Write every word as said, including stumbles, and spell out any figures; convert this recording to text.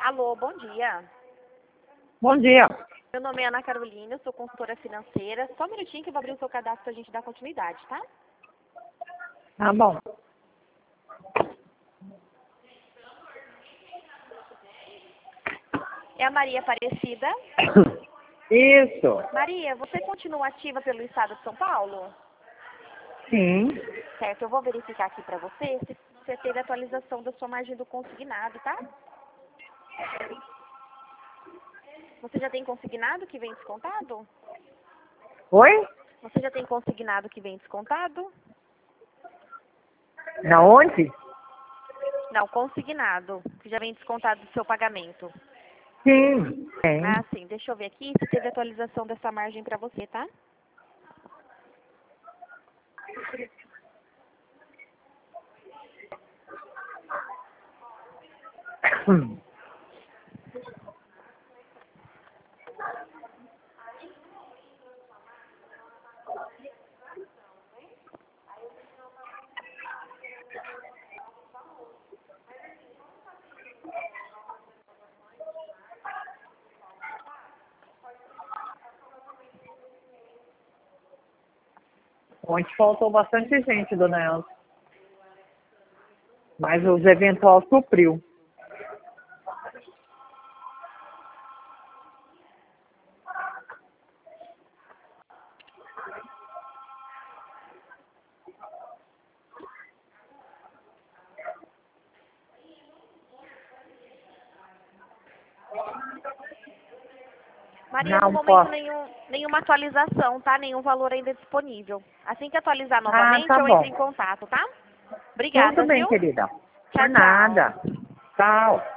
Alô, bom dia. Bom dia. Meu nome é Ana Carolina, eu sou consultora financeira. Só um minutinho que eu vou abrir o seu cadastro para a gente dar continuidade, tá? Tá bom. É a Maria Aparecida. Isso. Maria, você continua ativa pelo estado de São Paulo? Sim. Certo, eu vou verificar aqui para você se você teve atualização da sua margem do consignado, tá? Você já tem consignado que vem descontado? Oi? Você já tem consignado que vem descontado? Na onde? Não, consignado, que já vem descontado do seu pagamento. Sim. Tem. Ah, sim. Deixa eu ver aqui se teve atualização dessa margem para você, tá? Hum. Ontem faltou bastante gente, dona Elza. Mas os eventual supriu. Maria, Não no momento posso. nenhum, nenhuma atualização, tá? Nenhum valor ainda disponível. Assim que atualizar Ah, novamente, tá eu entro bom. em contato, tá? Tudo Obrigada, bem, viu? querida. Tchau, Por tchau. nada. Tchau.